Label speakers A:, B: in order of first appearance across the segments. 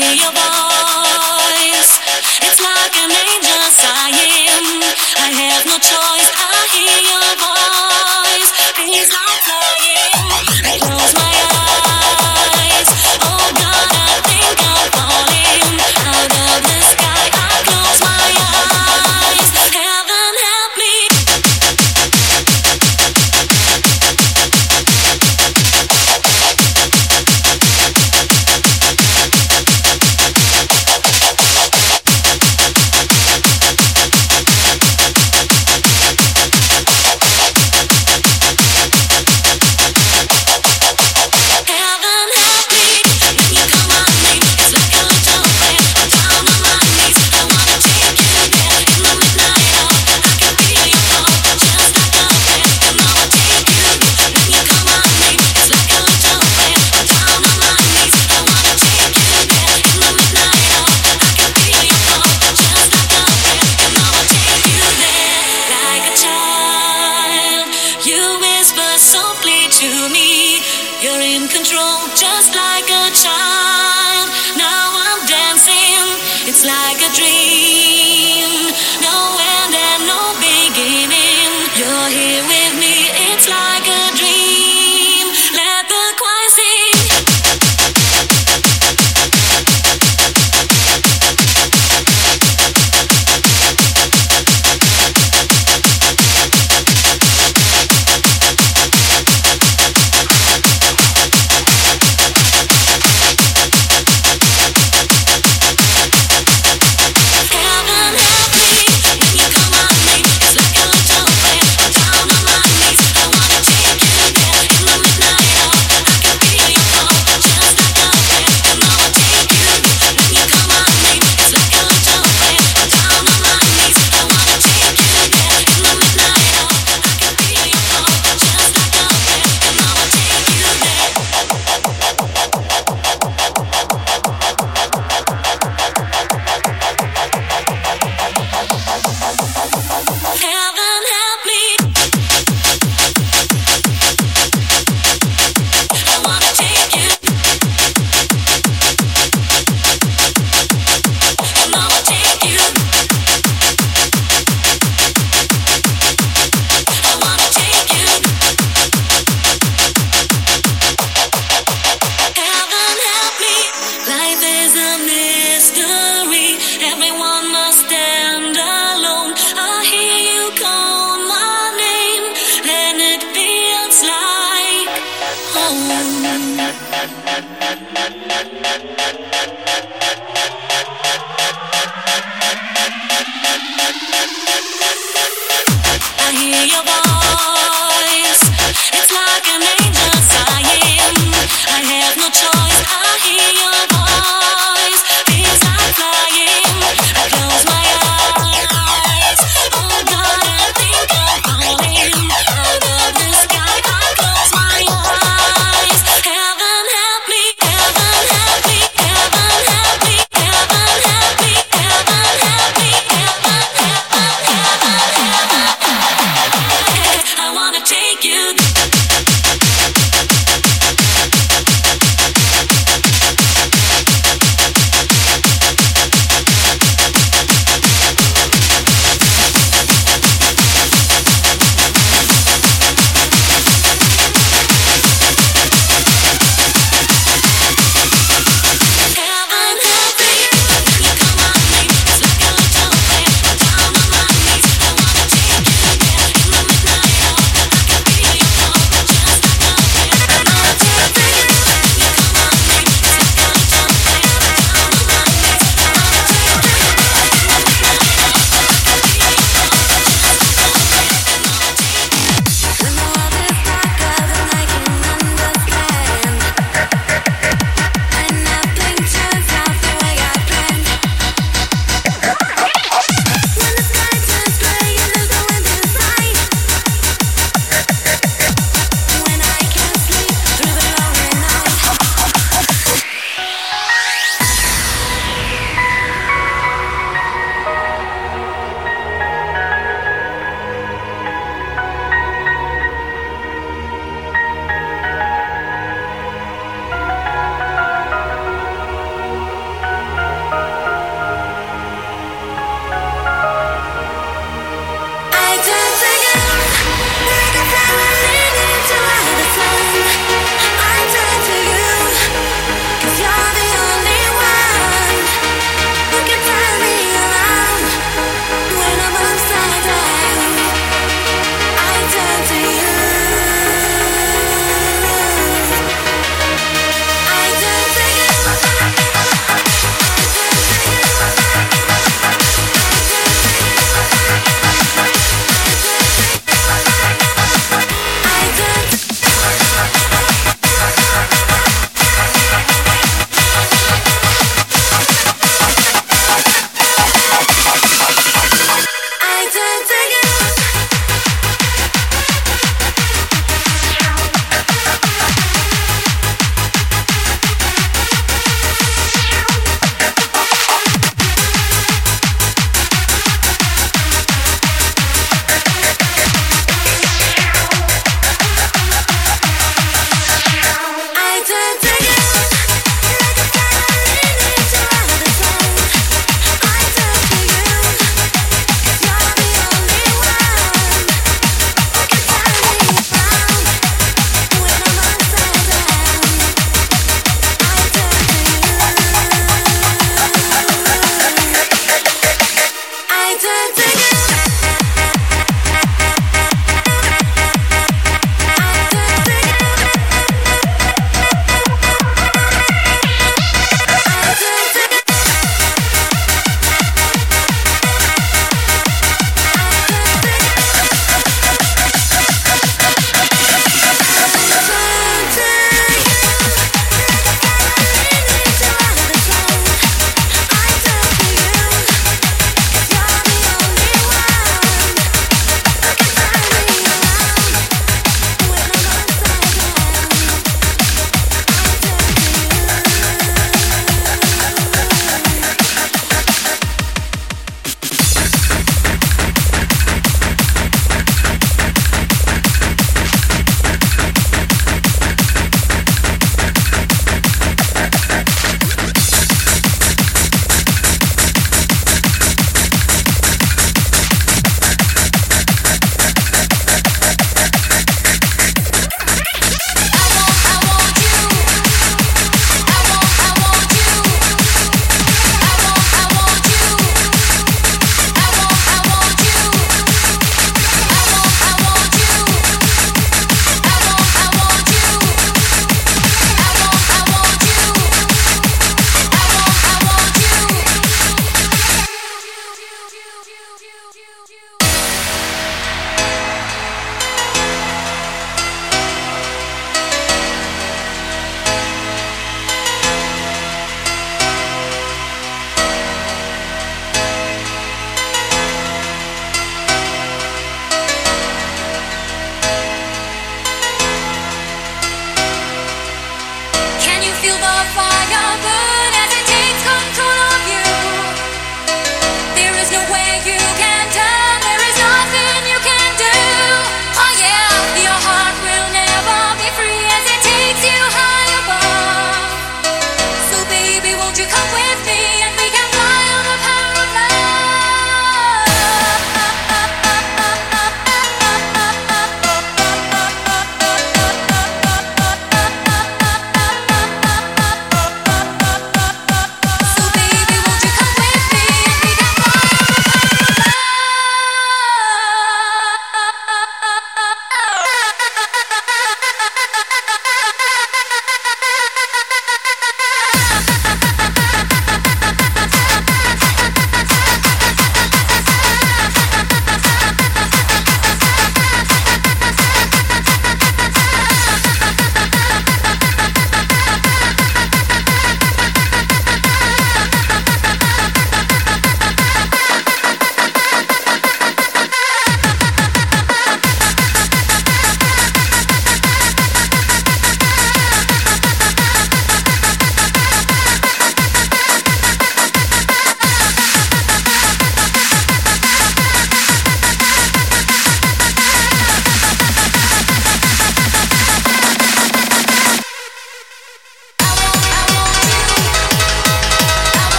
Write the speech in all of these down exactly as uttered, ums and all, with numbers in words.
A: hear your voice. It's like an angel sighing. I have no choice. I hear your voice. Things are flying. I close my eyes. Oh God, I think I'm falling out of the sky. I close my eyes. Heaven help me. Just like a child, now I'm dancing. It's like a dream, no end and no beginning. You're here with me, it's like a dream. Let the choir sing. I hear your voice. It's like an angel sighing. I have no choice. I hear your voice. Things are flying. I close my eyes. Oh God, I think I'm falling out of the sky. I close my eyes. Heaven help me. Heaven help me. Heaven help me. Heaven help me. Heaven help me. Heaven, heaven, heaven, heaven. I wanna take you.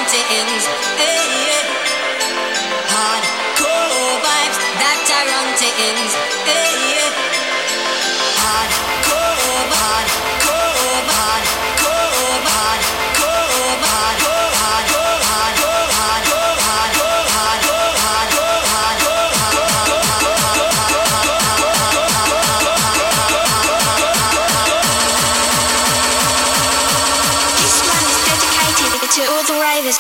A: hauntings. Hey, yeah. Hardcore vibes that are hauntings. Hey, yeah. Hardcore, hardcore, hardcore, hardcore, hardcore, hardcore, hardcore, hardcore, hardcore, hardcore, hardcore, hardcore, hardcore. This one is dedicated to all the ravers.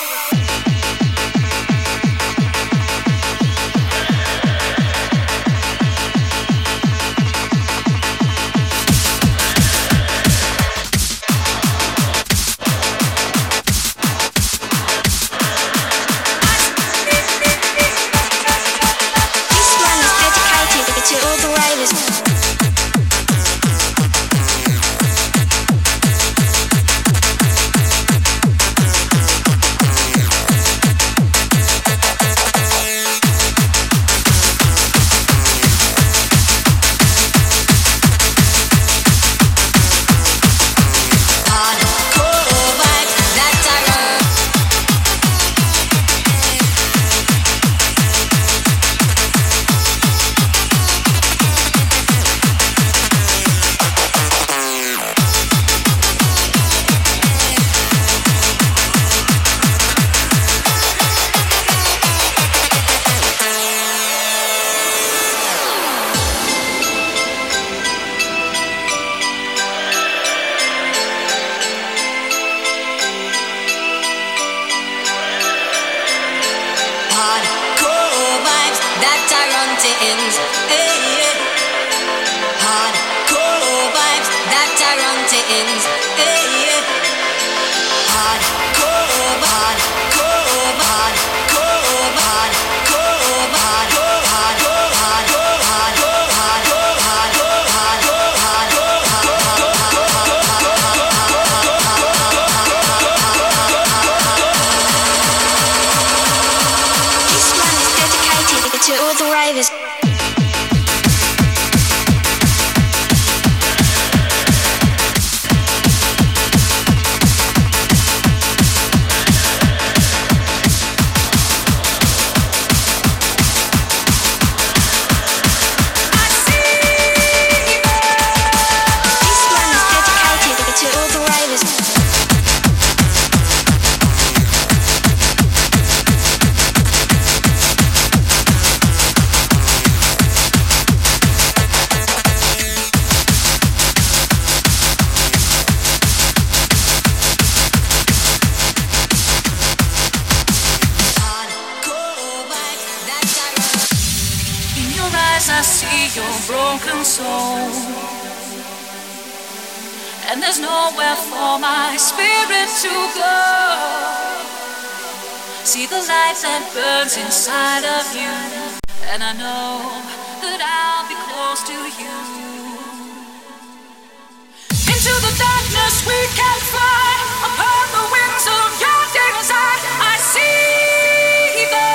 B: I see your broken soul, and there's nowhere for my spirit to go. See the light that burns inside of you, and I know that I'll be close to you. Into the darkness we can fly, upon the wings of your desire. I see the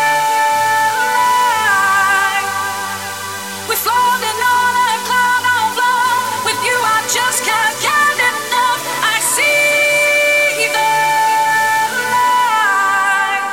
B: just can't get enough. I see the light.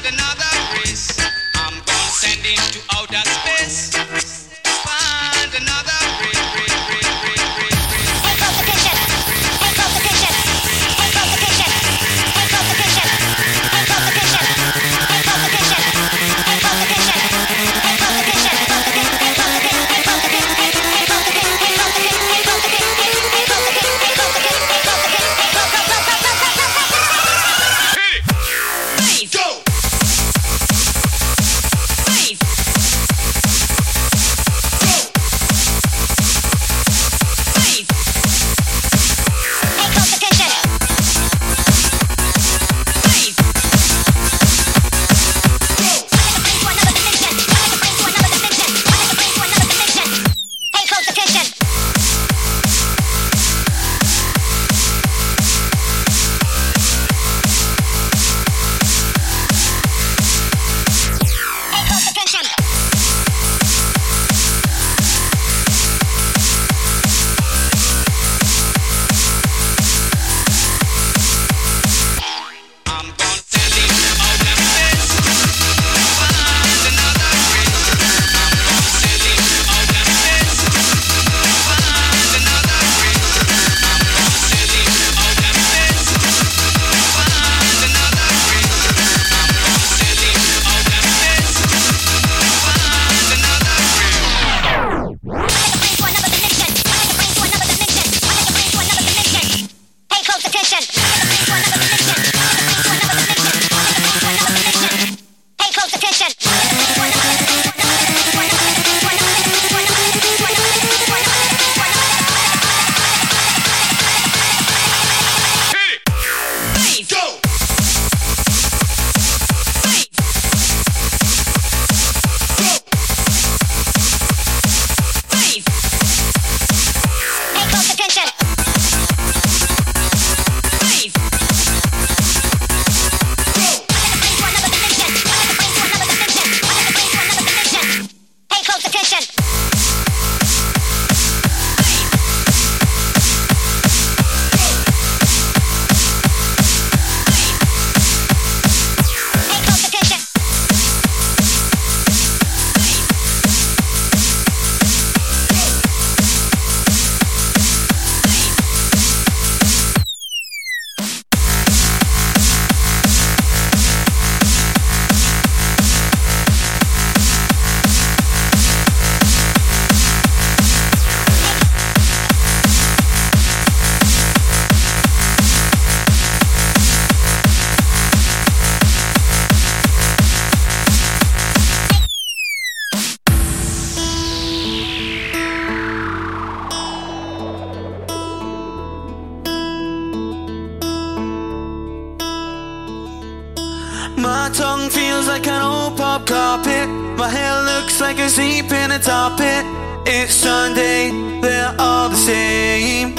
C: My tongue feels like an old pop carpet. My hair looks like a sheep in a tar pit. It's Sunday, they're all the same.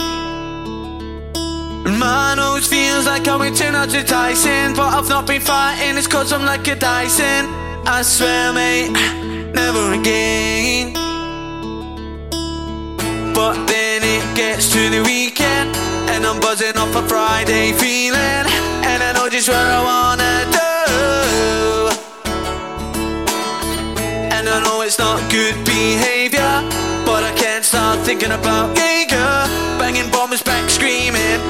C: And my nose feels like how it turned out to Tyson. But I've not been fighting, it's cause I'm like a Dyson. I swear mate, never again. But then it gets to the weekend and I'm buzzing off a Friday feeling. And I know just where I wanna do. And I know it's not good behaviour, but I can't stop thinking about Jaeger. Banging bombs back screaming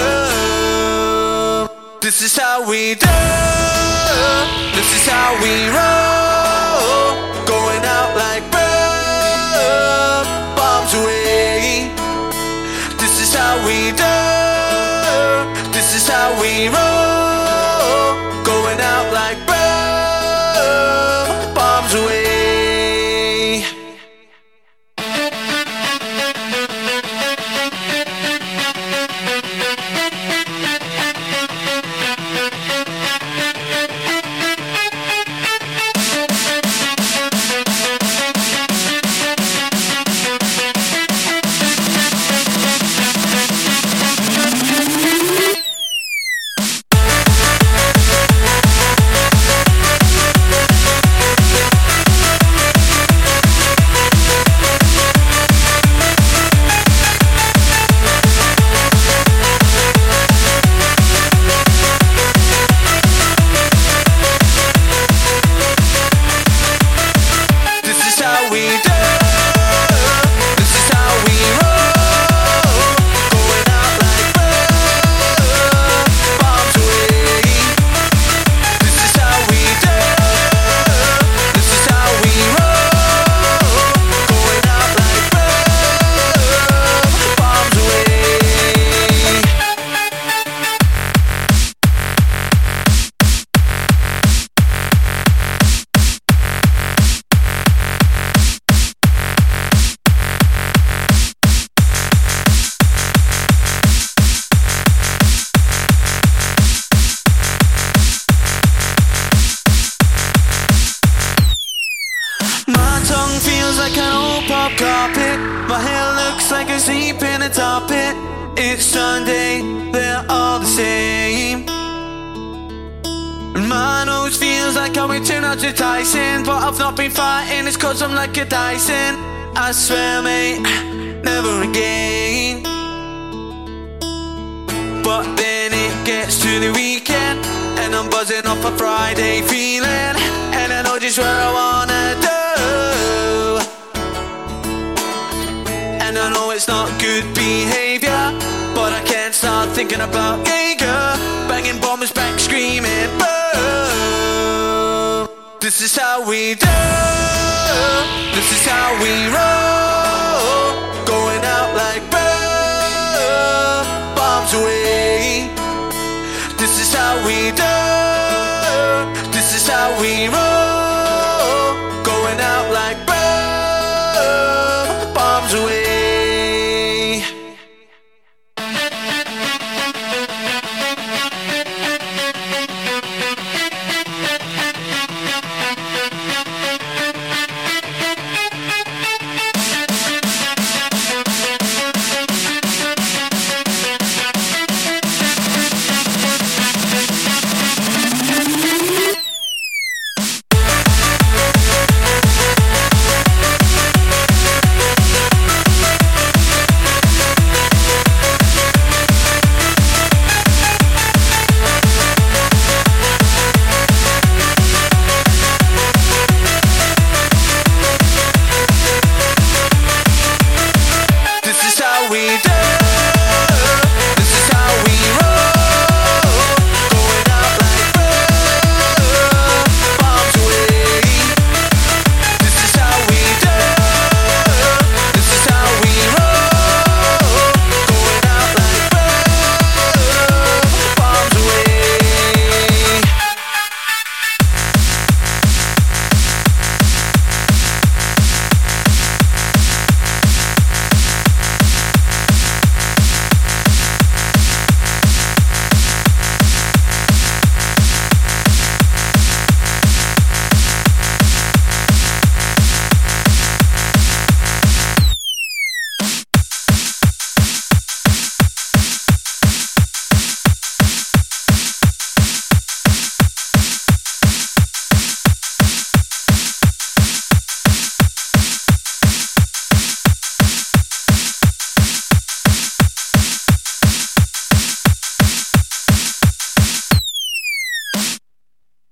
C: boom. This is how we do. This is how we roll. Going out like boom, bombs away. This is how we do. This is how we roll. Going out like boom, bombs away. asleep in the top pit. It's Sunday, they're all the same. My nose feels like I'm reaching out to Tyson, but I've not been fighting, it's cause I'm like a Dyson. I swear mate, never again. But then it gets to the weekend, and I'm buzzing off a Friday feeling, and I know just where I wanna do. And I know it's not good behaviour, but I can't start thinking about Jaeger, banging bombs back screaming boom. This is how we do, this is how we roll, going out like boom, bombs away. This is how we do, this is how we roll.